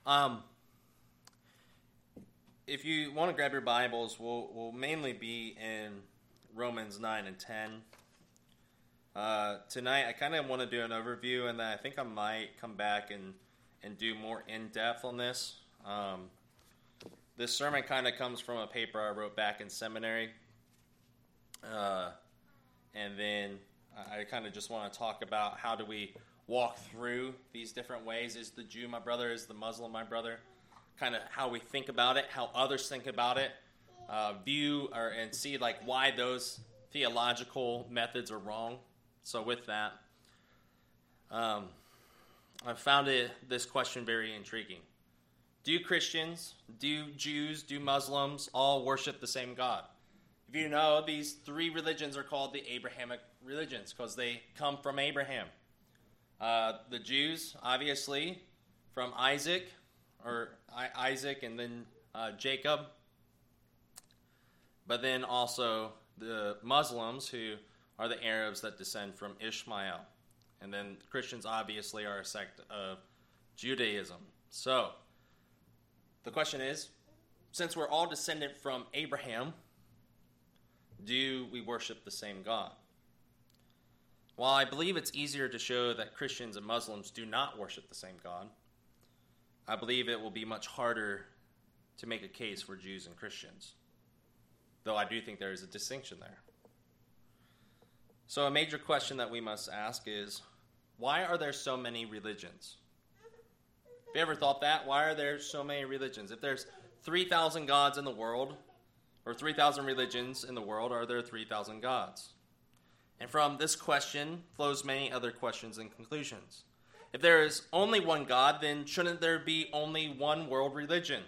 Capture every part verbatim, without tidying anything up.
Um, if you want to grab your Bibles, we'll, we'll mainly be in Romans nine and ten. Uh, tonight, I kind of want to do an overview, and then I think I might come back and, and do more in-depth on this. Um, this sermon kind of comes from a paper I wrote back in seminary. Uh, and then I kind of just want to talk about how do we walk through these different ways. Is the Jew my brother? Is the Muslim my brother? Kind of how we think about it, how others think about it, uh, view or and see like why those theological methods are wrong. So with that, um, I found it, this question very intriguing. Do Christians, do Jews, do Muslims all worship the same God? If you know, these three religions are called the Abrahamic religions because they come from Abraham. Uh, the Jews, obviously, from Isaac, or I, Isaac and then uh, Jacob. But then also the Muslims, who are the Arabs that descend from Ishmael. And then Christians, obviously, are a sect of Judaism. So, the question is, since we're all descended from Abraham, do we worship the same God? While I believe it's easier to show that Christians and Muslims do not worship the same God, I believe it will be much harder to make a case for Jews and Christians, though I do think there is a distinction there. So a major question that we must ask is, why are there so many religions? Have you ever thought that? Why are there so many religions? If there's three thousand gods in the world, or three thousand religions in the world, are there three thousand gods? And from this question flows many other questions and conclusions. If there is only one God, then shouldn't there be only one world religion?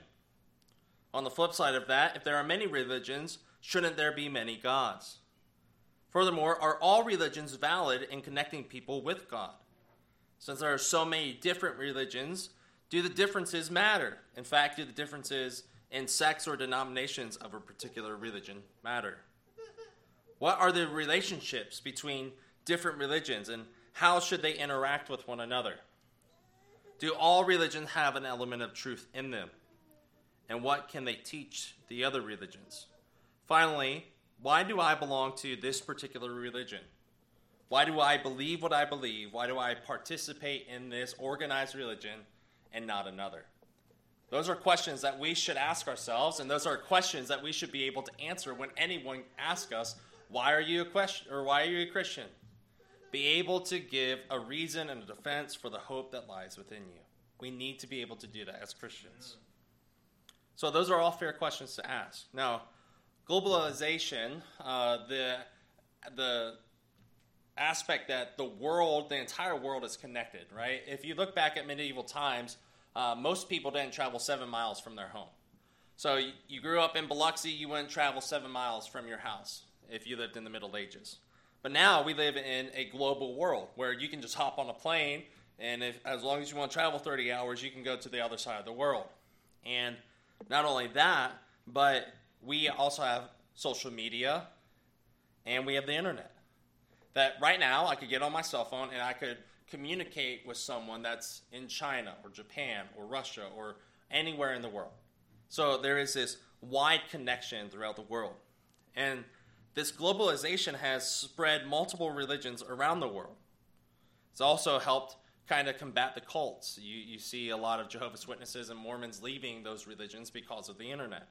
On the flip side of that, if there are many religions, shouldn't there be many gods? Furthermore, are all religions valid in connecting people with God? Since there are so many different religions, do the differences matter? In fact, do the differences in sects or denominations of a particular religion matter? What are the relationships between different religions, and how should they interact with one another? Do all religions have an element of truth in them? And what can they teach the other religions? Finally, why do I belong to this particular religion? Why do I believe what I believe? Why do I participate in this organized religion and not another? Those are questions that we should ask ourselves, and those are questions that we should be able to answer when anyone asks us, why are you a question or why are you a Christian? Be able to give a reason and a defense for the hope that lies within you. We need to be able to do that as Christians. So those are all fair questions to ask. Now, globalization, uh, the the aspect that the world, the entire world is connected, right? If you look back at medieval times, uh, most people didn't travel seven miles from their home. So you, you grew up in Biloxi, you wouldn't travel seven miles from your house if you lived in the Middle Ages. But now we live in a global world where you can just hop on a plane, and if, as long as you want to travel thirty hours, you can go to the other side of the world. And not only that, but we also have social media, and we have the internet. That right now, I could get on my cell phone, and I could communicate with someone that's in China or Japan or Russia or anywhere in the world. So there is this wide connection throughout the world. And this globalization has spread multiple religions around the world. It's also helped kind of combat the cults. You, you see a lot of Jehovah's Witnesses and Mormons leaving those religions because of the internet.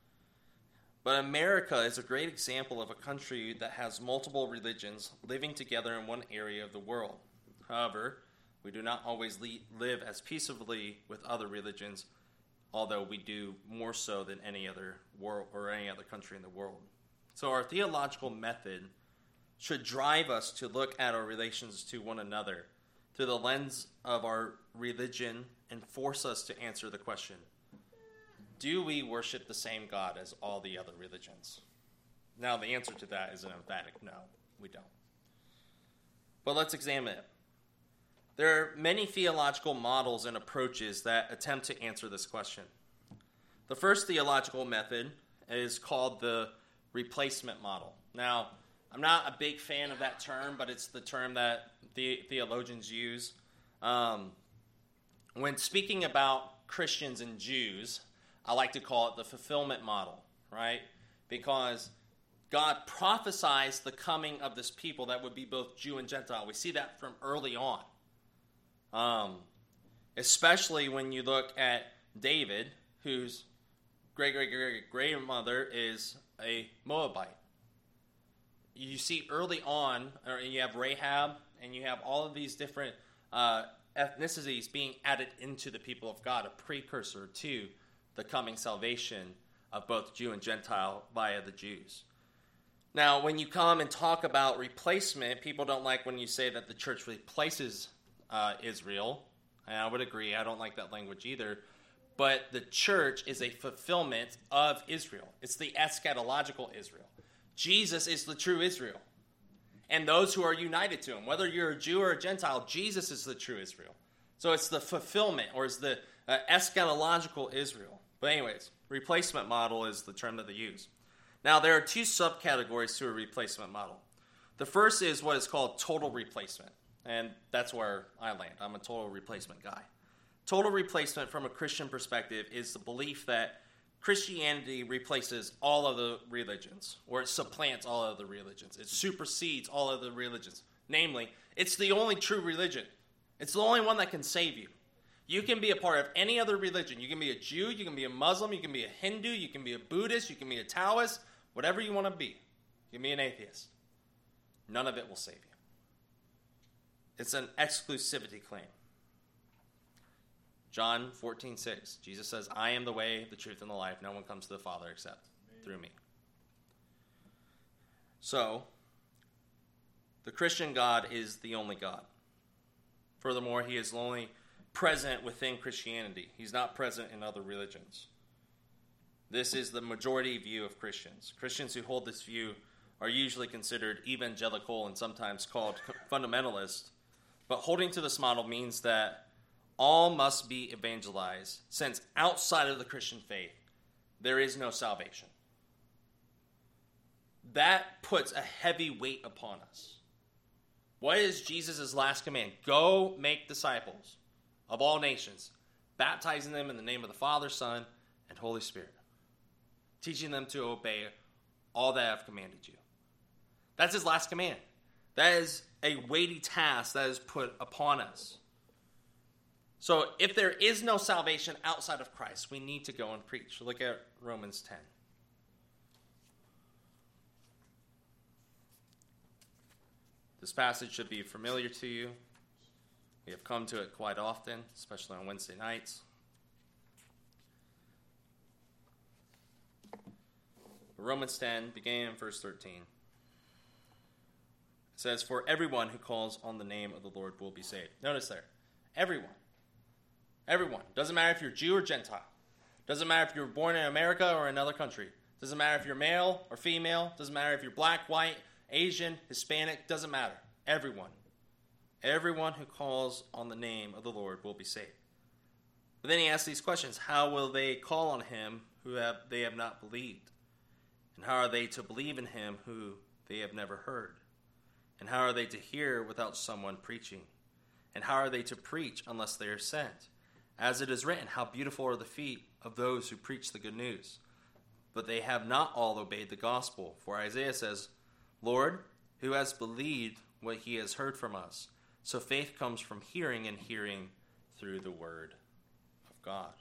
But America is a great example of a country that has multiple religions living together in one area of the world. However, we do not always le- live as peaceably with other religions, although we do more so than any other world or any other country in the world. So our theological method should drive us to look at our relations to one another through the lens of our religion and force us to answer the question, do we worship the same God as all the other religions? Now, the answer to that is an emphatic no, we don't. But let's examine it. There are many theological models and approaches that attempt to answer this question. The first theological method is called the replacement model. Now, I'm not a big fan of that term, but it's the term that the theologians use. Um, when speaking about Christians and Jews, I like to call it the fulfillment model, right? Because God prophesies the coming of this people that would be both Jew and Gentile. We see that from early on. Um, especially when you look at David, whose great-great-great-grandmother is a Moabite. You see early on, or you have Rahab, and you have all of these different uh, ethnicities being added into the people of God, a precursor to the coming salvation of both Jew and Gentile via the Jews. Now, when you come and talk about replacement, people don't like when you say that the church replaces uh, Israel. And I would agree, I don't like that language either. But the church is a fulfillment of Israel. It's the eschatological Israel. Jesus is the true Israel. And those who are united to him, whether you're a Jew or a Gentile, Jesus is the true Israel. So it's the fulfillment, or it's the uh, eschatological Israel. But anyways, replacement model is the term that they use. Now, there are two subcategories to a replacement model. The first is what is called total replacement. And that's where I land. I'm a total replacement guy. Total replacement from a Christian perspective is the belief that Christianity replaces all of the religions, or it supplants all of the religions. It supersedes all of the religions. Namely, it's the only true religion. It's the only one that can save you. You can be a part of any other religion. You can be a Jew, you can be a Muslim, you can be a Hindu, you can be a Buddhist, you can be a Taoist, whatever you want to be. You can be an atheist. None of it will save you. It's an exclusivity claim. John fourteen six, Jesus says, I am the way, the truth, and the life. No one comes to the Father except Amen. Through me. So, the Christian God is the only God. Furthermore, he is only present within Christianity. He's not present in other religions. This is the majority view of Christians. Christians who hold this view are usually considered evangelical and sometimes called fundamentalist. But holding to this model means that all must be evangelized, since outside of the Christian faith, there is no salvation. That puts a heavy weight upon us. What is Jesus' last command? Go make disciples of all nations, baptizing them in the name of the Father, Son, and Holy Spirit, teaching them to obey all that I have commanded you. That's his last command. That is a weighty task that is put upon us. So if there is no salvation outside of Christ, we need to go and preach. Look at Romans ten. This passage should be familiar to you. We have come to it quite often, especially on Wednesday nights. Romans ten, beginning in verse thirteen. It says, for everyone who calls on the name of the Lord will be saved. Notice there, everyone. Everyone. Doesn't matter if you're Jew or Gentile. Doesn't matter if you were born in America or another country. Doesn't matter if you're male or female. Doesn't matter if you're black, white, Asian, Hispanic. Doesn't matter. Everyone. Everyone who calls on the name of the Lord will be saved. But then he asks these questions. How will they call on him who have they have not believed? And how are they to believe in him who they have never heard? And how are they to hear without someone preaching? And how are they to preach unless they are sent? As it is written, how beautiful are the feet of those who preach the good news. But they have not all obeyed the gospel. For Isaiah says, Lord, who has believed what he has heard from us? So faith comes from hearing, and hearing through the word of God.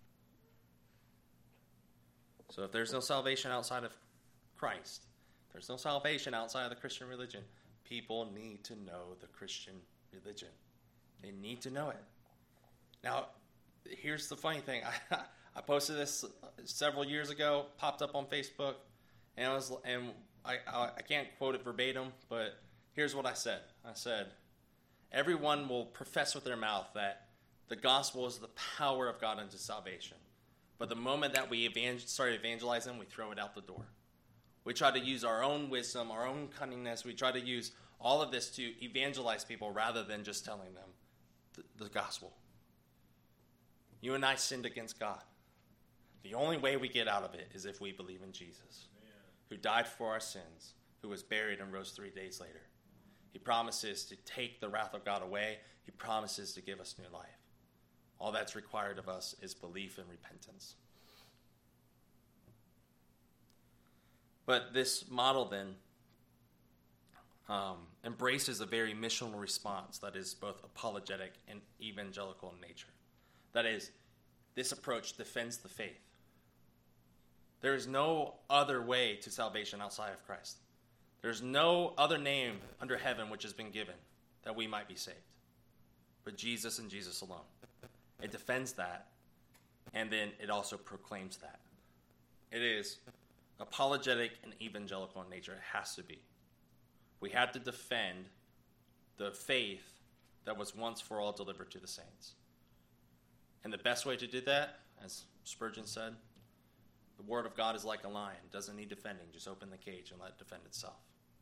So if there's no salvation outside of Christ, there's no salvation outside of the Christian religion, people need to know the Christian religion. They need to know it. Now, here's the funny thing. I, I posted this several years ago, popped up on Facebook, and I was and I, I I can't quote it verbatim, but here's what I said. I said, everyone will profess with their mouth that the gospel is the power of God unto salvation. But the moment that we evangel- start evangelizing, we throw it out the door. We try to use our own wisdom, our own cunningness. We try to use all of this to evangelize people rather than just telling them the, the gospel. You and I sinned against God. The only way we get out of it is if we believe in Jesus, Amen. Who died for our sins, who was buried and rose three days later. He promises to take the wrath of God away. He promises to give us new life. All that's required of us is belief and repentance. But this model then um, embraces a very missional response that is both apologetic and evangelical in nature. That is, this approach defends the faith. There is no other way to salvation outside of Christ. There's no other name under heaven which has been given that we might be saved, but Jesus and Jesus alone. It defends that, and then it also proclaims that. It is apologetic and evangelical in nature. It has to be. We have to defend the faith that was once for all delivered to the saints. And the best way to do that, as Spurgeon said, the word of God is like a lion. It doesn't need defending. Just open the cage and let it defend itself.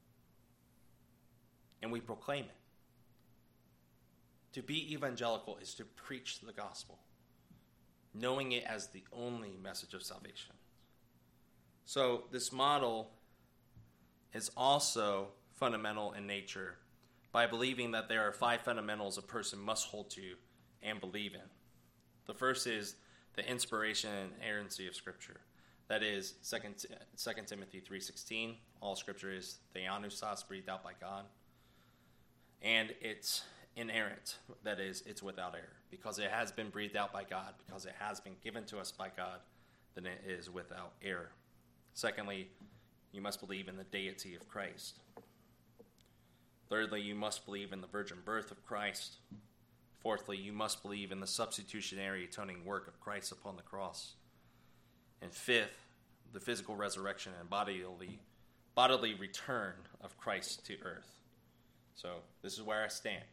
And we proclaim it. To be evangelical is to preach the gospel, knowing it as the only message of salvation. So this model is also fundamental in nature by believing that there are five fundamentals a person must hold to and believe in. The first is the inspiration and inerrancy of Scripture. That is Second Timothy three sixteen. All Scripture is theanustos, breathed out by God. And it's inerrant. That is, it's without error. Because it has been breathed out by God, because it has been given to us by God, then it is without error. Secondly, you must believe in the deity of Christ. Thirdly, you must believe in the virgin birth of Christ. Fourthly, you must believe in the substitutionary atoning work of Christ upon the cross. And fifth, the physical resurrection and bodily, bodily return of Christ to earth. So this is where I stand.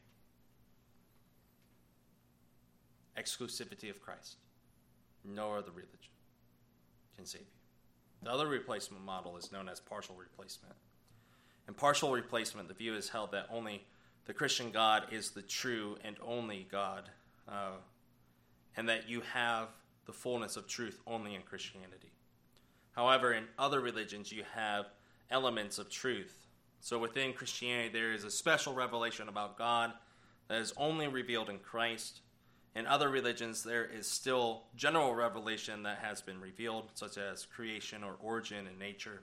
Exclusivity of Christ. No other religion can save you. The other replacement model is known as partial replacement. In partial replacement, the view is held that only the Christian God is the true and only God, uh, and that you have the fullness of truth only in Christianity. However, in other religions, you have elements of truth. So within Christianity, there is a special revelation about God that is only revealed in Christ. In other religions, there is still general revelation that has been revealed, such as creation or origin in nature.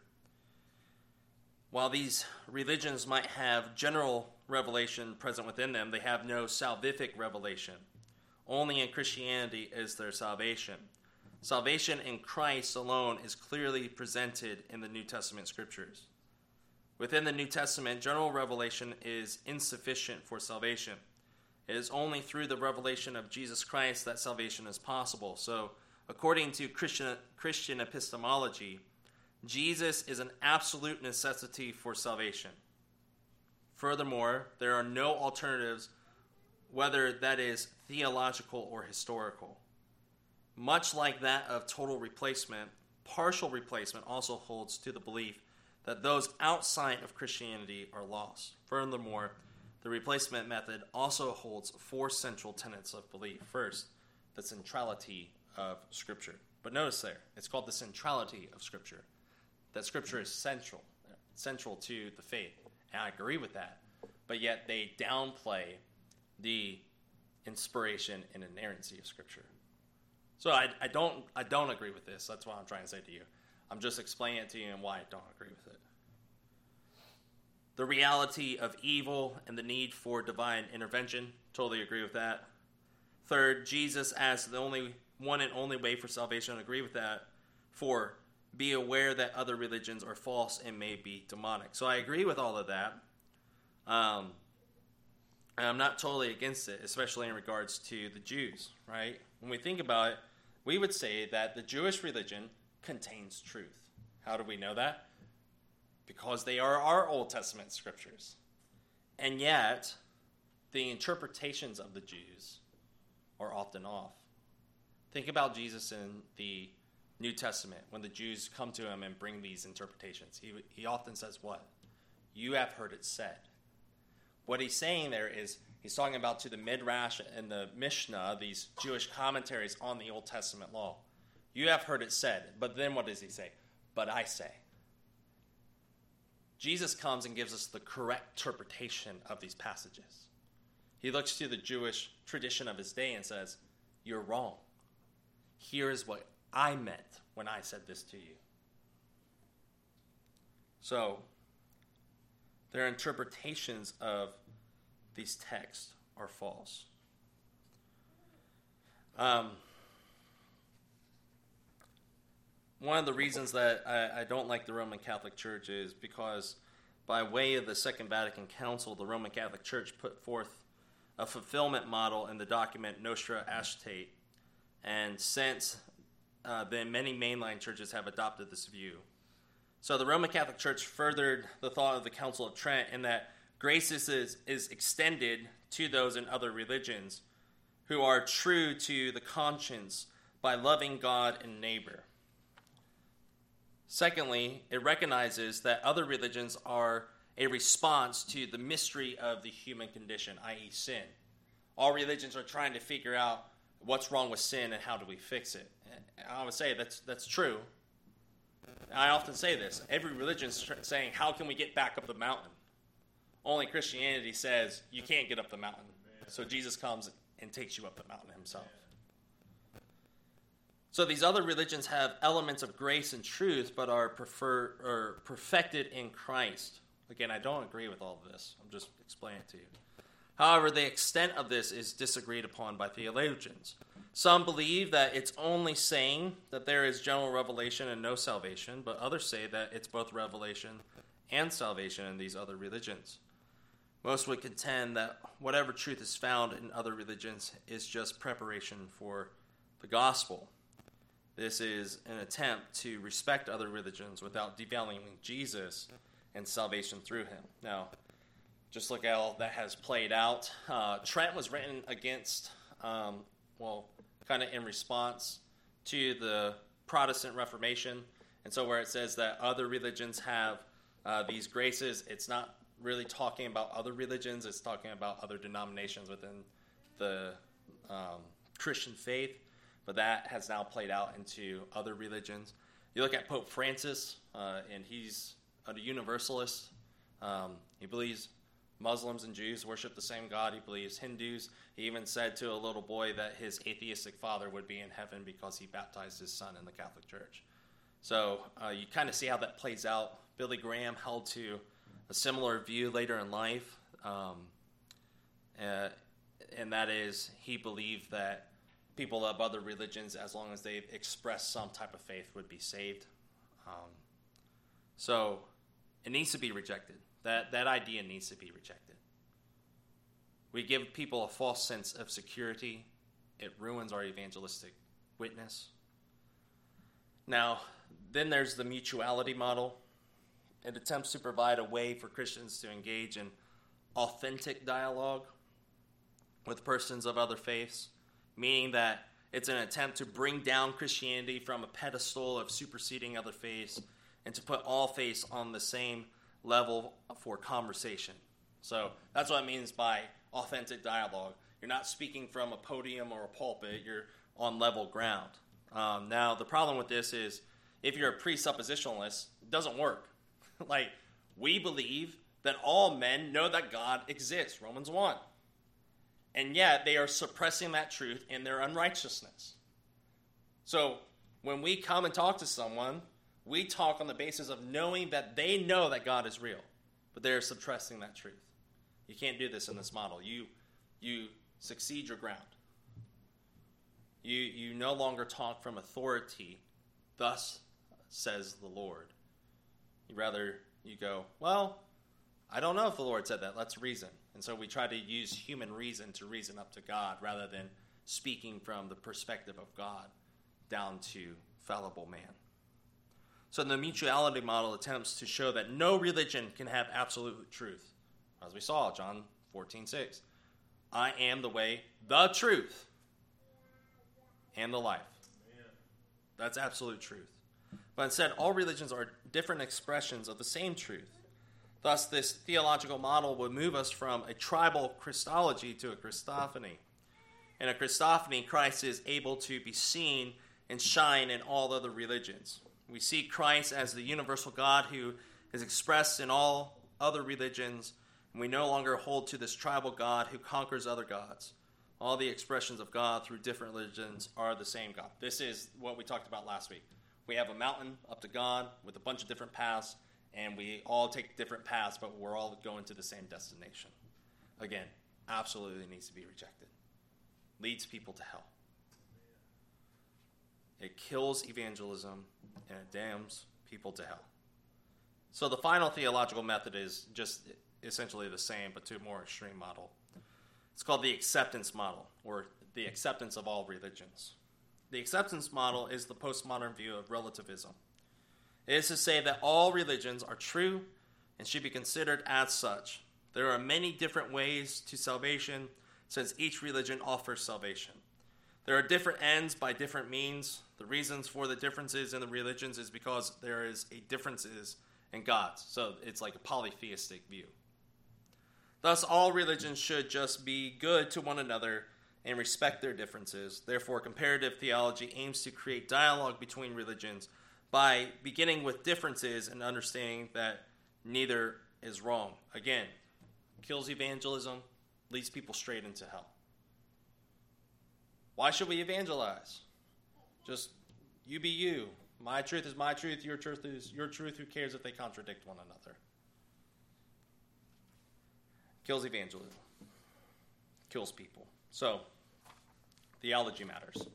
While these religions might have general revelation present within them, they have no salvific revelation. Only in Christianity is there salvation. Salvation in Christ alone is clearly presented in the New Testament scriptures. Within the New Testament, general revelation is insufficient for salvation. It is only through the revelation of Jesus Christ that salvation is possible. So, according to Christian, Christian epistemology, Jesus is an absolute necessity for salvation. Furthermore, there are no alternatives, whether that is theological or historical. Much like that of total replacement, partial replacement also holds to the belief that those outside of Christianity are lost. Furthermore, the replacement method also holds four central tenets of belief. First, the centrality of Scripture. But notice there, it's called the centrality of Scripture. That Scripture is central, central to the faith. And I agree with that. But yet they downplay the inspiration and inerrancy of Scripture. So I, I don't I don't agree with this. That's what I'm trying to say to you. I'm just explaining it to you and why I don't agree with it. The reality of evil and the need for divine intervention, totally agree with that. Third, Jesus as the only one and only way for salvation, agree with that. Four, be aware that other religions are false and may be demonic. So I agree with all of that. Um, and I'm not totally against it, especially in regards to the Jews, right? When we think about it, we would say that the Jewish religion contains truth. How do we know that? Because they are our Old Testament scriptures. And yet, the interpretations of the Jews are often off. Think about Jesus in the New Testament, when the Jews come to him and bring these interpretations. He, he often says what? You have heard it said. What he's saying there is, he's talking about to the Midrash and the Mishnah, these Jewish commentaries on the Old Testament law. You have heard it said, but then what does he say? But I say. Jesus comes and gives us the correct interpretation of these passages. He looks to the Jewish tradition of his day and says, you're wrong. Here is what I meant when I said this to you. So, their interpretations of these texts are false. Um, one of the reasons that I, I don't like the Roman Catholic Church is because by way of the Second Vatican Council, the Roman Catholic Church put forth a fulfillment model in the document Nostra Aetate, and since uh, then many mainline churches have adopted this view. So the Roman Catholic Church furthered the thought of the Council of Trent in that grace is, is extended to those in other religions who are true to the conscience by loving God and neighbor. Secondly, it recognizes that other religions are a response to the mystery of the human condition, that is sin. All religions are trying to figure out what's wrong with sin and how do we fix it. And I would say that's that's true. I often say this. Every religion is saying, how can we get back up the mountain? Only Christianity says you can't get up the mountain. So Jesus comes and takes you up the mountain himself. So these other religions have elements of grace and truth, but are prefer, or perfected in Christ. Again, I don't agree with all of this. I'm just explaining it to you. However, the extent of this is disagreed upon by theologians. Some believe that it's only saying that there is general revelation and no salvation, but others say that it's both revelation and salvation in these other religions. Most would contend that whatever truth is found in other religions is just preparation for the gospel. This is an attempt to respect other religions without devaluing Jesus and salvation through him. Now, just look at how that has played out. Uh, Trent was written against, um, well, kind of in response to the Protestant Reformation. And so where it says that other religions have uh, these graces, it's not really talking about other religions. It's talking about other denominations within the um, Christian faith. But that has now played out into other religions. You look at Pope Francis, uh, and he's a universalist. Um, he believes Muslims and Jews worship the same God. He believes Hindus. He even said to a little boy that his atheistic father would be in heaven because he baptized his son in the Catholic Church. So uh, you kind of see how that plays out. Billy Graham held to a similar view later in life, um, uh, and that is he believed that people of other religions, as long as they express some type of faith, would be saved. Um, so it needs to be rejected. That that idea needs to be rejected. We give people a false sense of security. It ruins our evangelistic witness. Now, then there's the mutuality model. It attempts to provide a way for Christians to engage in authentic dialogue with persons of other faiths, meaning that it's an attempt to bring down Christianity from a pedestal of superseding other faiths and to put all faiths on the same level for conversation. So that's what it means by authentic dialogue. You're not speaking from a podium or a pulpit. You're on level ground. Um, now, the problem with this is if you're a presuppositionalist, it doesn't work. Like, we believe that all men know that God exists, Romans one. And yet, they are suppressing that truth in their unrighteousness. So, when we come and talk to someone, we talk on the basis of knowing that they know that God is real, but they're suppressing that truth. You can't do this in this model. You you succeed your ground. You you no longer talk from authority, thus says the Lord. You rather, you go, well, I don't know if the Lord said that. Let's reason. And so we try to use human reason to reason up to God rather than speaking from the perspective of God down to fallible man. So the mutuality model attempts to show that no religion can have absolute truth. As we saw, John fourteen six. I am the way, the truth, and the life. Amen. That's absolute truth. But instead, all religions are different expressions of the same truth. Thus, this theological model would move us from a tribal Christology to a Christophany. In a Christophany, Christ is able to be seen and shine in all other religions. We see Christ as the universal God who is expressed in all other religions, and we no longer hold to this tribal God who conquers other gods. All the expressions of God through different religions are the same God. This is what we talked about last week. We have a mountain up to God with a bunch of different paths, and we all take different paths, but we're all going to the same destination. Again, absolutely needs to be rejected. Leads people to hell. It kills evangelism, and it damns people to hell. So the final theological method is just essentially the same, but to a more extreme model. It's called the acceptance model, or the acceptance of all religions. The acceptance model is the postmodern view of relativism. It is to say that all religions are true and should be considered as such. There are many different ways to salvation, since each religion offers salvation. There are different ends by different means. The reasons for the differences in the religions is because there is a differences in gods. So it's like a polytheistic view. Thus, all religions should just be good to one another and respect their differences. Therefore, comparative theology aims to create dialogue between religions by beginning with differences and understanding that neither is wrong. Again, kills evangelism, leads people straight into hell. Why should we evangelize? Just you be you. My truth is my truth, your truth is your truth. Who cares if they contradict one another? Kills evangelism. Kills people. So, theology matters.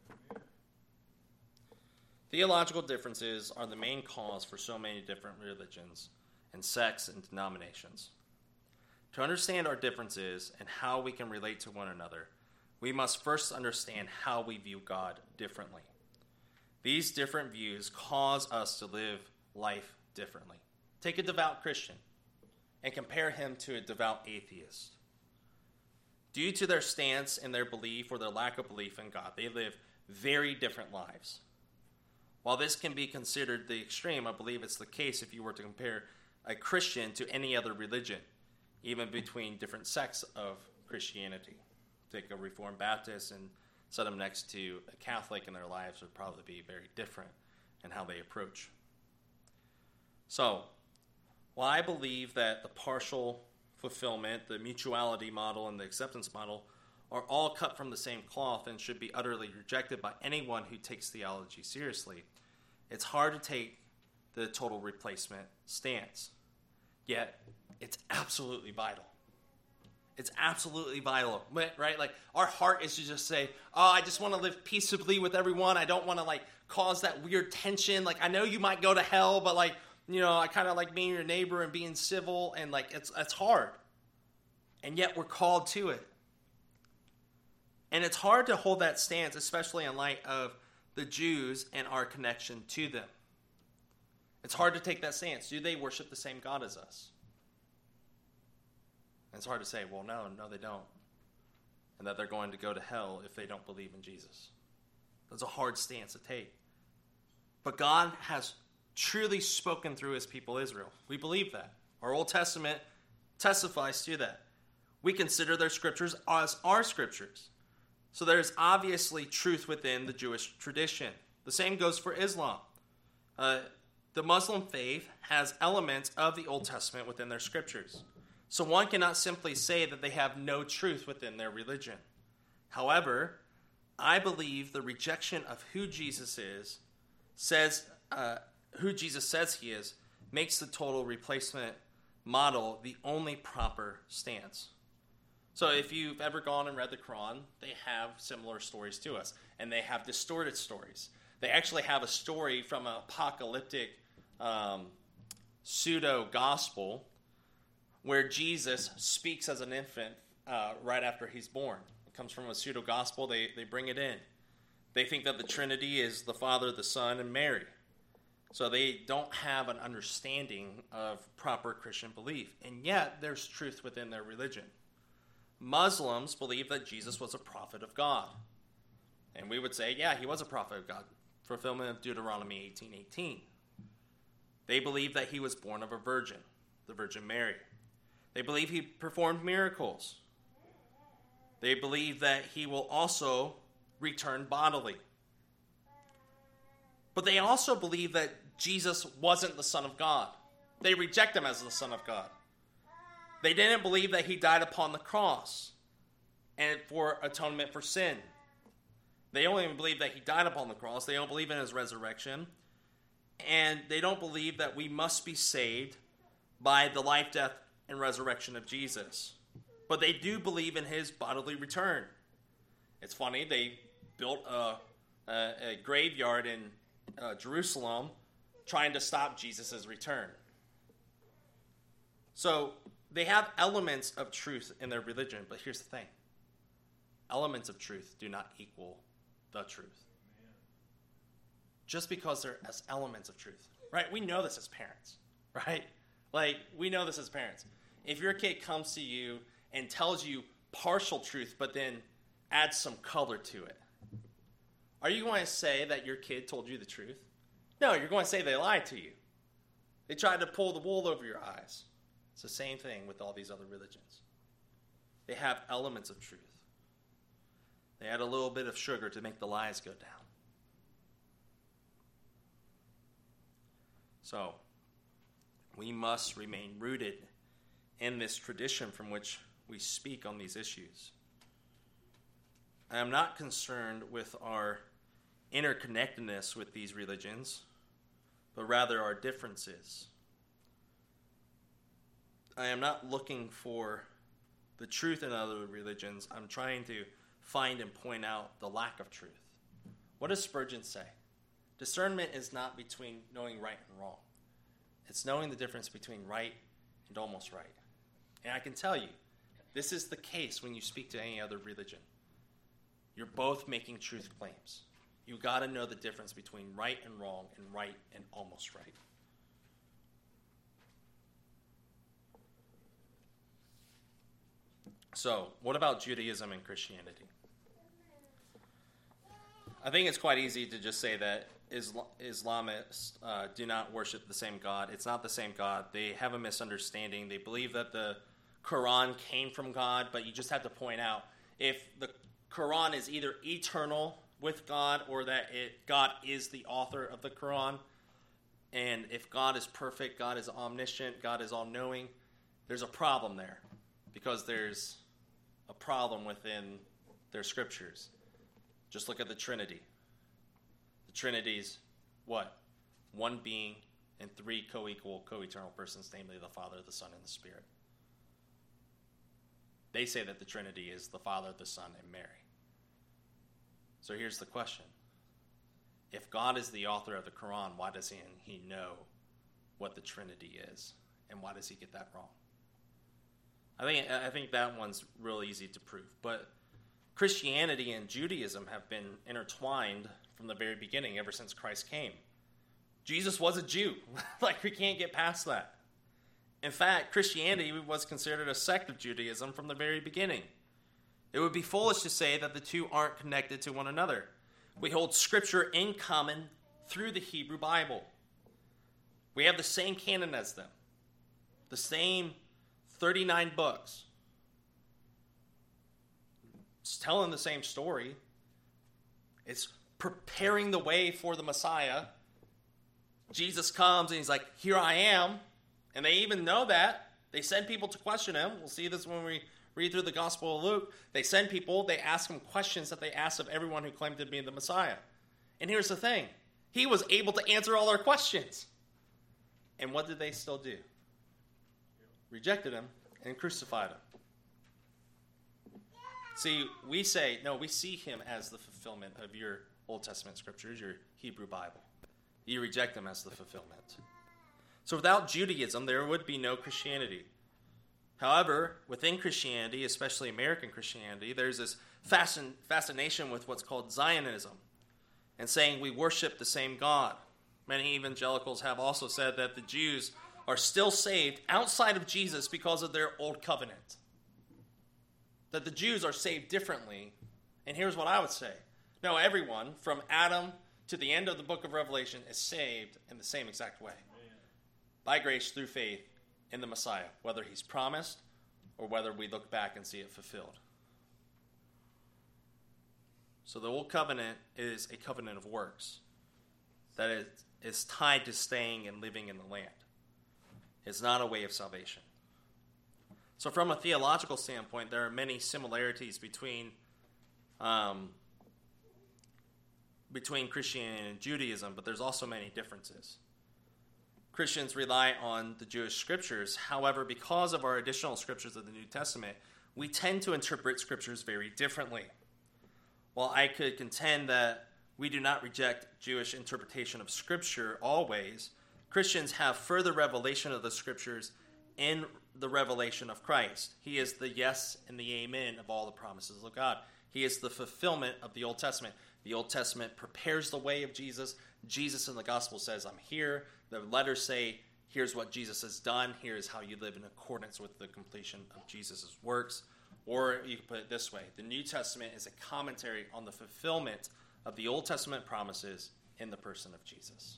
Theological differences are the main cause for so many different religions and sects and denominations. To understand our differences and how we can relate to one another, we must first understand how we view God differently. These different views cause us to live life differently. Take a devout Christian and compare him to a devout atheist. Due to their stance and their belief or their lack of belief in God, they live very different lives. While this can be considered the extreme, I believe it's the case if you were to compare a Christian to any other religion, even between different sects of Christianity. Take a Reformed Baptist and set them next to a Catholic, and their lives would probably be very different in how they approach. So, while I believe that the partial fulfillment, the mutuality model, and the acceptance model are all cut from the same cloth and should be utterly rejected by anyone who takes theology seriously, it's hard to take the total replacement stance. Yet, it's absolutely vital. It's absolutely vital, right? Like, our heart is to just say, oh, I just want to live peaceably with everyone. I don't want to, like, cause that weird tension. Like, I know you might go to hell, but, like, you know, I kind of like being your neighbor and being civil, and, like, it's it's hard. And yet, we're called to it. And it's hard to hold that stance, especially in light of the Jews and our connection to them. It's hard to take that stance. Do they worship the same God as us? And it's hard to say, well, no, no, they don't. And that they're going to go to hell if they don't believe in Jesus. That's a hard stance to take. But God has truly spoken through his people Israel. We believe that. Our Old Testament testifies to that. We consider their scriptures as our scriptures. So there's obviously truth within the Jewish tradition. The same goes for Islam. Uh, the Muslim faith has elements of the Old Testament within their scriptures. So one cannot simply say that they have no truth within their religion. However, I believe the rejection of who Jesus is, says uh, who Jesus says he is, makes the total replacement model the only proper stance. So if you've ever gone and read the Quran, they have similar stories to us, and they have distorted stories. They actually have a story from an apocalyptic um, pseudo-gospel where Jesus speaks as an infant uh, right after he's born. It comes from a pseudo-gospel. They, they bring it in. They think that the Trinity is the Father, the Son, and Mary. So they don't have an understanding of proper Christian belief, and yet there's truth within their religion. Muslims believe that Jesus was a prophet of God. And we would say, yeah, he was a prophet of God. Fulfillment of Deuteronomy eighteen eighteen. They believe that he was born of a virgin, the Virgin Mary. They believe he performed miracles. They believe that he will also return bodily. But they also believe that Jesus wasn't the Son of God. They reject him as the Son of God. They didn't believe that he died upon the cross and for atonement for sin. They don't even believe that he died upon the cross. They don't believe in his resurrection. And they don't believe that we must be saved by the life, death, and resurrection of Jesus. But they do believe in his bodily return. It's funny, they built a, a, a graveyard in uh, Jerusalem trying to stop Jesus' return. So they have elements of truth in their religion, but here's the thing. Elements of truth do not equal the truth. Just because they're as elements of truth, right? We know this as parents, right? Like, we know this as parents. If your kid comes to you and tells you partial truth, but then adds some color to it, are you going to say that your kid told you the truth? No, you're going to say they lied to you. They tried to pull the wool over your eyes. It's the same thing with all these other religions. They have elements of truth. They add a little bit of sugar to make the lies go down. So, we must remain rooted in this tradition from which we speak on these issues. I am not concerned with our interconnectedness with these religions, but rather our differences. I am not looking for the truth in other religions. I'm trying to find and point out the lack of truth. What does Spurgeon say? Discernment is not between knowing right and wrong. It's knowing the difference between right and almost right. And I can tell you, this is the case when you speak to any other religion. You're both making truth claims. You got to know the difference between right and wrong and right and almost right. So, what about Judaism and Christianity? I think it's quite easy to just say that Islam- Islamists uh, do not worship the same God. It's not the same God. They have a misunderstanding. They believe that the Quran came from God, but you just have to point out if the Quran is either eternal with God or that it, God is the author of the Quran, and if God is perfect, God is omniscient, God is all-knowing, there's a problem there because there's a problem within their scriptures. Just look at the Trinity. The Trinity's what? One being and three co-equal, co-eternal persons, namely the Father, the Son, and the Spirit. They say that the Trinity is the Father, the Son, and Mary. So here's the question. If God is the author of the Quran, why does he, he know what the Trinity is? And why does he get that wrong? I think I think that one's real easy to prove. But Christianity and Judaism have been intertwined from the very beginning, ever since Christ came. Jesus was a Jew. Like, we can't get past that. In fact, Christianity was considered a sect of Judaism from the very beginning. It would be foolish to say that the two aren't connected to one another. We hold Scripture in common through the Hebrew Bible. We have the same canon as them. The same thirty-nine books. It's telling the same story. It's preparing the way for the Messiah. Jesus comes and he's like, here I am. And they even know that. They send people to question him. We'll see this when we read through the Gospel of Luke. They send people, they ask him questions that they asked of everyone who claimed to be the Messiah. And here's the thing. He was able to answer all their questions. And what did they still do? Rejected him and crucified him. See, we say, no, we see him as the fulfillment of your Old Testament scriptures, your Hebrew Bible. You reject him as the fulfillment. So without Judaism, there would be no Christianity. However, within Christianity, especially American Christianity, there's this fascin- fascination with what's called Zionism and saying we worship the same God. Many evangelicals have also said that the Jews are still saved outside of Jesus because of their old covenant. That the Jews are saved differently. And here's what I would say. No, everyone from Adam to the end of the book of Revelation is saved in the same exact way. Amen. By grace through faith in the Messiah, whether he's promised or whether we look back and see it fulfilled. So the old covenant is a covenant of works that is, is tied to staying and living in the land. It's not a way of salvation. So from a theological standpoint, there are many similarities between um, between Christianity and Judaism, but there's also many differences. Christians rely on the Jewish scriptures. However, because of our additional scriptures of the New Testament, we tend to interpret scriptures very differently. While I could contend that we do not reject Jewish interpretation of scripture always, Christians have further revelation of the scriptures in the revelation of Christ. He is the yes and the amen of all the promises of God. He is the fulfillment of the Old Testament. The Old Testament prepares the way of Jesus. Jesus in the gospel says, I'm here. The letters say, here's what Jesus has done. Here's how you live in accordance with the completion of Jesus' works. Or you can put it this way. The New Testament is a commentary on the fulfillment of the Old Testament promises in the person of Jesus.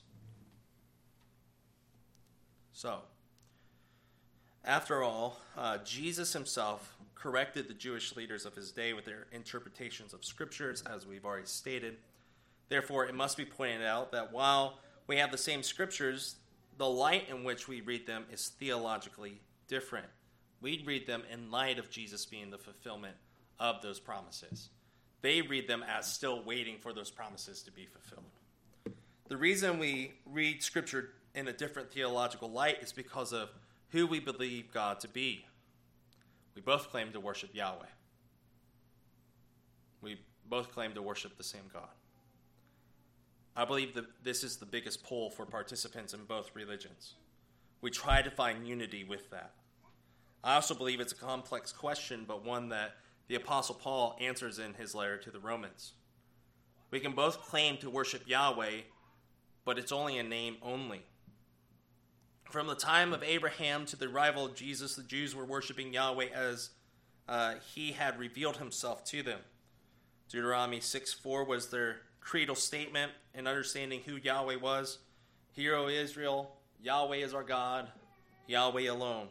So, after all, uh, Jesus himself corrected the Jewish leaders of his day with their interpretations of scriptures, as we've already stated. Therefore, it must be pointed out that while we have the same scriptures, the light in which we read them is theologically different. We read them in light of Jesus being the fulfillment of those promises. They read them as still waiting for those promises to be fulfilled. The reason we read scripture in a different theological light is because of who we believe God to be. We both claim to worship Yahweh. We both claim to worship the same God. I believe that this is the biggest pull for participants in both religions. We try to find unity with that. I also believe it's a complex question, but one that the Apostle Paul answers in his letter to the Romans. We can both claim to worship Yahweh, but it's only a name only. From the time of Abraham to the arrival of Jesus, the Jews were worshiping Yahweh as uh, he had revealed himself to them. Deuteronomy six four was their creedal statement in understanding who Yahweh was. Hear, O Israel, Yahweh is our God, Yahweh alone.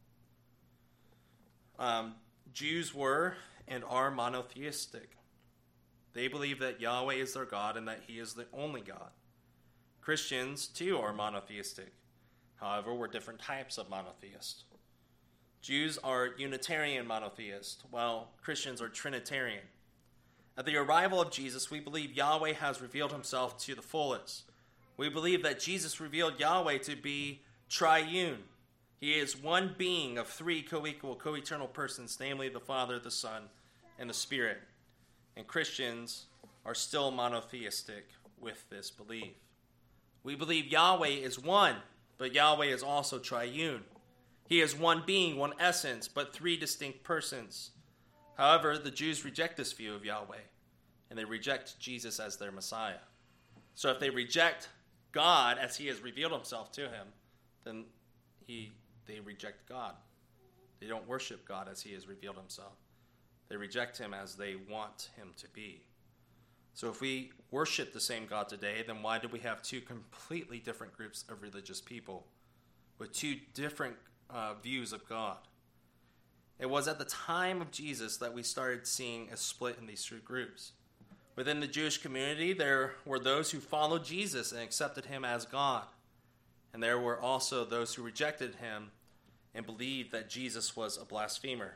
Um, Jews were and are monotheistic. They believe that Yahweh is their God and that he is the only God. Christians, too, are monotheistic. However, we're different types of monotheists. Jews are Unitarian monotheists, while Christians are Trinitarian. At the arrival of Jesus, we believe Yahweh has revealed himself to the fullest. We believe that Jesus revealed Yahweh to be triune. He is one being of three co-equal, co-eternal persons, namely the Father, the Son, and the Spirit. And Christians are still monotheistic with this belief. We believe Yahweh is one, but Yahweh is also triune. He is one being, one essence, but three distinct persons. However, the Jews reject this view of Yahweh, and they reject Jesus as their Messiah. So if they reject God as he has revealed himself to him, then he they reject God. They don't worship God as he has revealed himself. They reject him as they want him to be. So if we worship the same God today, then why do we have two completely different groups of religious people with two different uh, views of God? It was at the time of Jesus that we started seeing a split in these two groups. Within the Jewish community, there were those who followed Jesus and accepted him as God. And there were also those who rejected him and believed that Jesus was a blasphemer.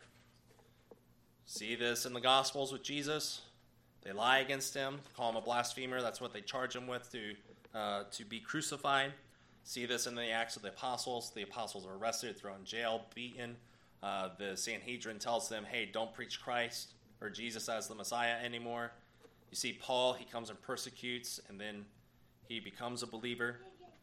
See this in the Gospels with Jesus? They lie against him, call him a blasphemer. That's what they charge him with, to uh, to be crucified. See this in the Acts of the Apostles. The apostles are arrested, thrown in jail, beaten. Uh, the Sanhedrin tells them, hey, don't preach Christ or Jesus as the Messiah anymore. You see Paul, he comes and persecutes, and then he becomes a believer.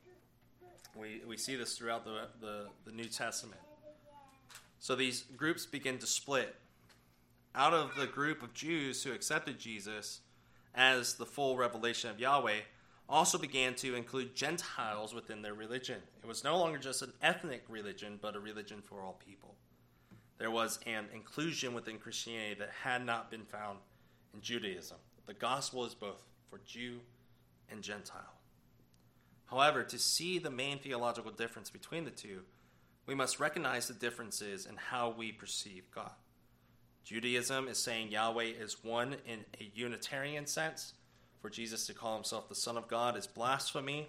We we see this throughout the, the, the New Testament. So these groups begin to split. Out of the group of Jews who accepted Jesus as the full revelation of Yahweh, also began to include Gentiles within their religion. It was no longer just an ethnic religion, but a religion for all people. There was an inclusion within Christianity that had not been found in Judaism. The gospel is both for Jew and Gentile. However, to see the main theological difference between the two, we must recognize the differences in how we perceive God. Judaism is saying Yahweh is one in a Unitarian sense. For Jesus to call himself the Son of God is blasphemy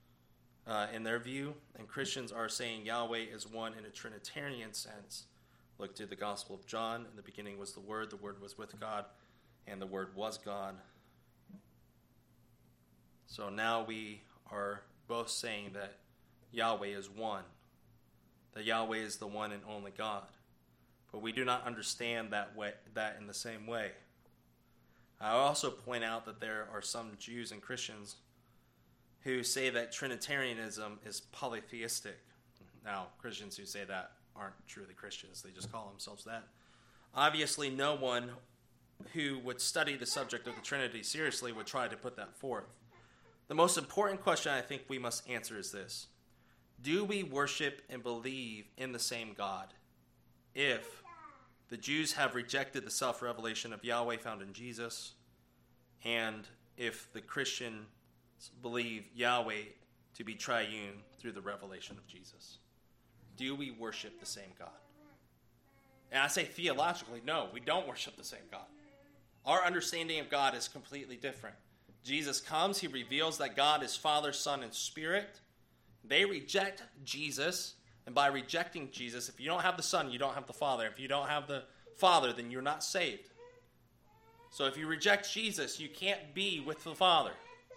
uh, in their view. And Christians are saying Yahweh is one in a Trinitarian sense, Look to the Gospel of John. In the beginning was the Word, the Word was with God, and the Word was God. So now we are both saying that Yahweh is one, that Yahweh is the one and only God. But we do not understand that way, that in the same way. I also point out that there are some Jews and Christians who say that Trinitarianism is polytheistic. Now, Christians who say that aren't truly Christians. They just call themselves that. Obviously, no one who would study the subject of the Trinity seriously would try to put that forth. The most important question I think we must answer is this. Do we worship and believe in the same God? If the Jews have rejected the self-revelation of Yahweh found in Jesus, and if the Christians believe Yahweh to be triune through the revelation of Jesus, do we worship the same God? And I say theologically, no, we don't worship the same God. Our understanding of God is completely different. Jesus comes, he reveals that God is Father, Son, and Spirit. They reject Jesus, and by rejecting Jesus, if you don't have the Son, you don't have the Father. If you don't have the Father, then you're not saved. So if you reject Jesus, you can't be with the Father.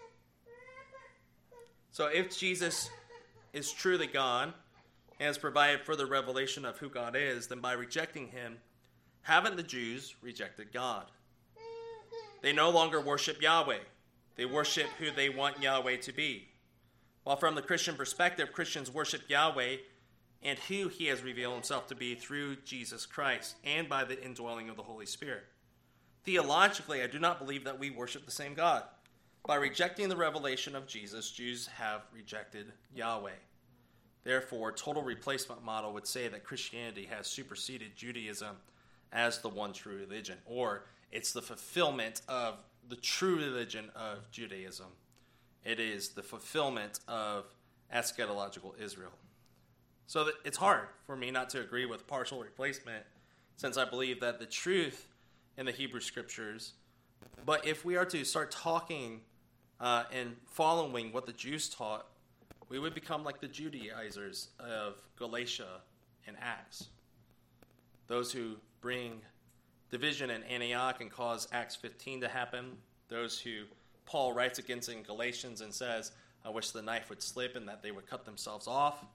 So if Jesus is truly God and has provided further revelation of who God is, then by rejecting him, haven't the Jews rejected God? They no longer worship Yahweh. They worship who they want Yahweh to be. While from the Christian perspective, Christians worship Yahweh and who he has revealed himself to be through Jesus Christ and by the indwelling of the Holy Spirit. Theologically, I do not believe that we worship the same God. By rejecting the revelation of Jesus, Jews have rejected Yahweh. Therefore, total replacement model would say that Christianity has superseded Judaism as the one true religion, or it's the fulfillment of the true religion of Judaism. It is the fulfillment of eschatological Israel. So that it's hard for me not to agree with partial replacement, since I believe that the truth in the Hebrew Scriptures, but if we are to start talking uh, and following what the Jews taught, we would become like the Judaizers of Galatia and Acts. Those who bring division in Antioch and cause Acts fifteen to happen. Those who Paul writes against in Galatians and says, I wish the knife would slip and that they would cut themselves off.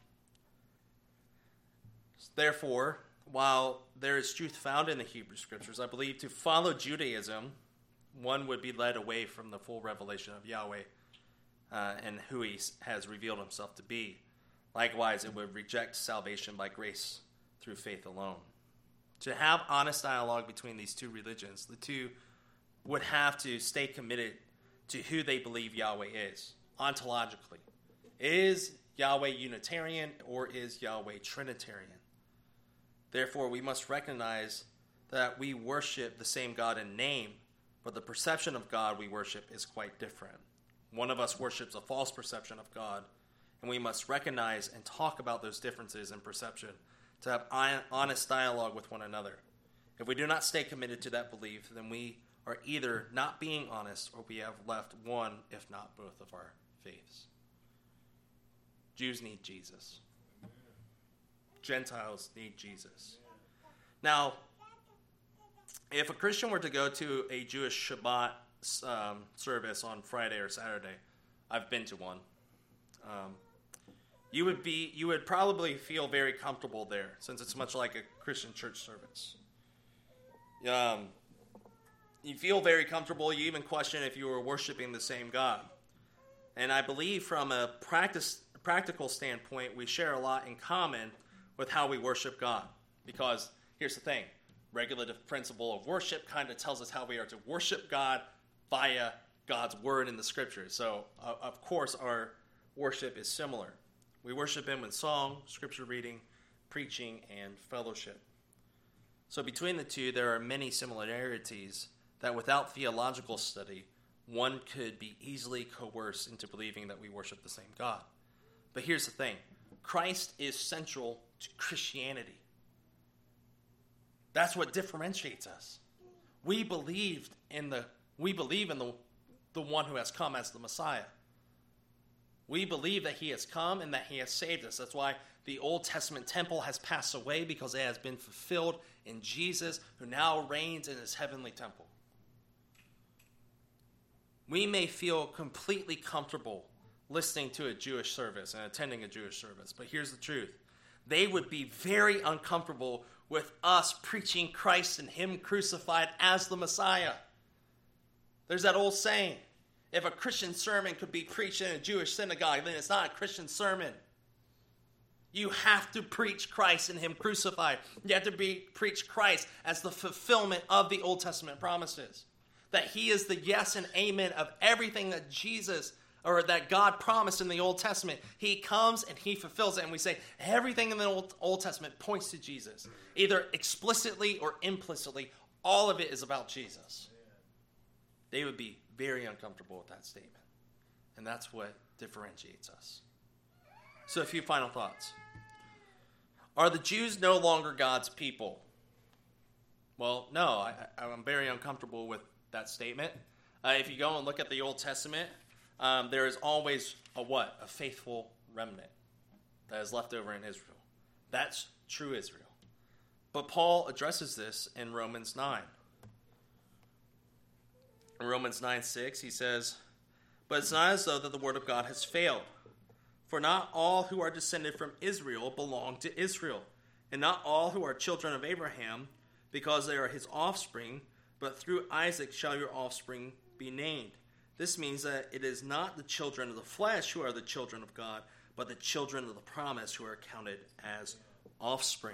Therefore, while there is truth found in the Hebrew Scriptures, I believe to follow Judaism, one would be led away from the full revelation of Yahweh uh, and who he has revealed himself to be. Likewise, it would reject salvation by grace through faith alone. To have honest dialogue between these two religions, the two would have to stay committed to who they believe Yahweh is, ontologically. Is Yahweh Unitarian or is Yahweh Trinitarian? Therefore, we must recognize that we worship the same God in name, but the perception of God we worship is quite different. One of us worships a false perception of God, and we must recognize and talk about those differences in perception to have honest dialogue with one another. If we do not stay committed to that belief, then we are either not being honest or we have left one, if not both, of our faiths. Jews need Jesus. Gentiles need Jesus. Now, if a Christian were to go to a Jewish Shabbat um, service on Friday or Saturday, I've been to one, um, you would be you would probably feel very comfortable there, since it's much like a Christian church service. Um, you feel very comfortable. You even question if you were worshiping the same God. And I believe from a practice, practical standpoint, we share a lot in common with how we worship God. Because here's the thing. Regulative principle of worship kind of tells us how we are to worship God via God's word in the scriptures. So, uh, of course, our worship is similar. We worship him with song, scripture reading, preaching, and fellowship. So between the two, there are many similarities that without theological study, one could be easily coerced into believing that we worship the same God. But here's the thing. Christ is central to Christianity. That's what differentiates us. We believed in the we believe in the, the one who has come as the Messiah. We believe that he has come and that he has saved us. That's why the Old Testament temple has passed away, because it has been fulfilled in Jesus, who now reigns in his heavenly temple. We may feel completely comfortable listening to a Jewish service and attending a Jewish service, but here's the truth. They would be very uncomfortable with us preaching Christ and him crucified as the Messiah. There's that old saying, if a Christian sermon could be preached in a Jewish synagogue, then it's not a Christian sermon. You have to preach Christ and him crucified. You have to be, preach Christ as the fulfillment of the Old Testament promises. That he is the yes and amen of everything that Jesus, or that God promised in the Old Testament. He comes and he fulfills it. And we say everything in the Old, Old Testament points to Jesus. Either explicitly or implicitly, all of it is about Jesus. They would be very uncomfortable with that statement. And that's what differentiates us. So a few final thoughts. Are the Jews no longer God's people? Well, no, I, I'm very uncomfortable with that statement. Uh, if you go and look at the Old Testament, um, there is always a what? A faithful remnant that is left over in Israel. That's true Israel. But Paul addresses this in Romans nine. In Romans nine six, he says, "But it's not as though that the word of God has failed. For not all who are descended from Israel belong to Israel, and not all who are children of Abraham, because they are his offspring, but through Isaac shall your offspring be named. This means that it is not the children of the flesh who are the children of God, but the children of the promise who are counted as offspring."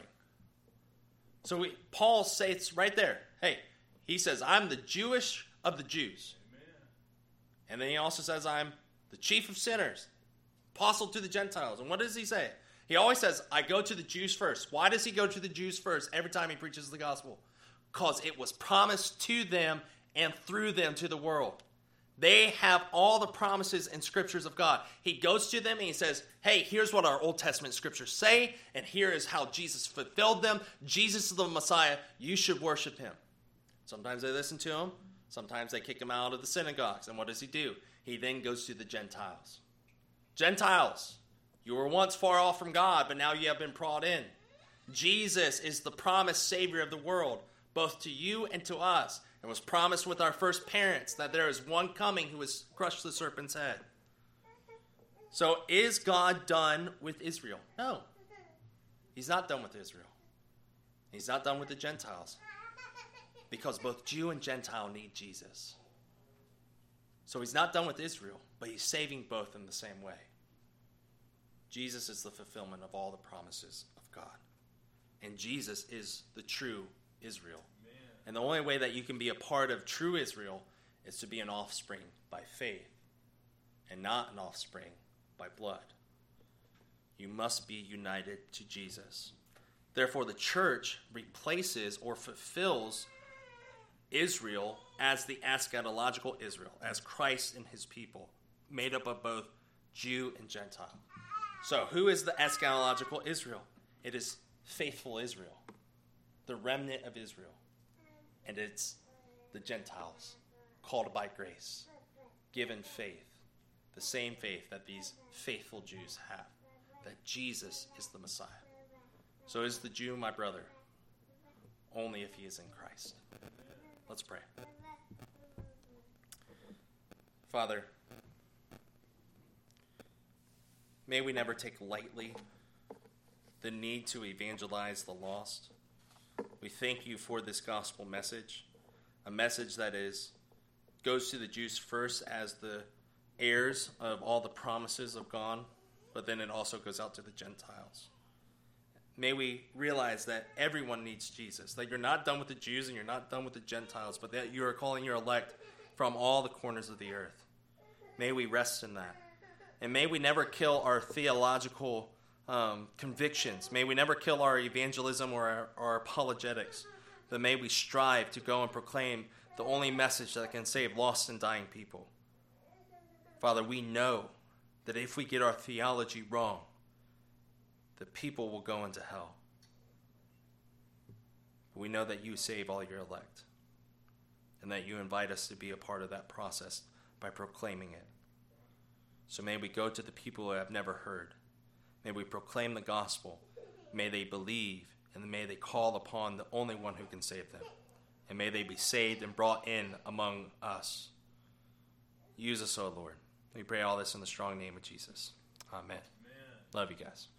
So we, Paul says right there, hey, he says, I'm the Jewish of the Jews. Amen. And then he also says, I'm the chief of sinners, apostle to the Gentiles. And what does he say? He always says, I go to the Jews first. Why does he go to the Jews first every time he preaches the gospel? Because it was promised to them and through them to the world. They have all the promises and scriptures of God. He goes to them and he says, hey, here's what our Old Testament scriptures say, and here is how Jesus fulfilled them. Jesus is the Messiah. You should worship him. Sometimes they listen to him. Sometimes they kick him out of the synagogues. And what does he do? He then goes to the Gentiles. Gentiles, you were once far off from God, but now you have been brought in. Jesus is the promised Savior of the world, both to you and to us. It was promised with our first parents that there is one coming who has crushed the serpent's head. So is God done with Israel? No. He's not done with Israel. He's not done with the Gentiles. Because both Jew and Gentile need Jesus. So he's not done with Israel, but he's saving both in the same way. Jesus is the fulfillment of all the promises of God. And Jesus is the true Israel. And the only way that you can be a part of true Israel is to be an offspring by faith and not an offspring by blood. You must be united to Jesus. Therefore, the church replaces or fulfills Israel as the eschatological Israel, as Christ and his people, made up of both Jew and Gentile. So, who is the eschatological Israel? It is faithful Israel, the remnant of Israel. And it's the Gentiles, called by grace, given faith, the same faith that these faithful Jews have, that Jesus is the Messiah. So is the Jew my brother? Only if he is in Christ. Let's pray. Father, may we never take lightly the need to evangelize the lost. We thank you for this gospel message, a message that is goes to the Jews first as the heirs of all the promises of God, but then it also goes out to the Gentiles. May we realize that everyone needs Jesus, that you're not done with the Jews and you're not done with the Gentiles, but that you are calling your elect from all the corners of the earth. May we rest in that. And may we never kill our theological Um, convictions. May we never kill our evangelism or our, our apologetics, but may we strive to go and proclaim the only message that can save lost and dying people. Father, we know that if we get our theology wrong, the people will go into hell. But we know that you save all your elect, and that you invite us to be a part of that process by proclaiming it. So may we go to the people who have never heard. May we proclaim the gospel. May they believe, and may they call upon the only one who can save them. And may they be saved and brought in among us. Use us, O Lord. We pray all this in the strong name of Jesus. Amen. Amen. Love you guys.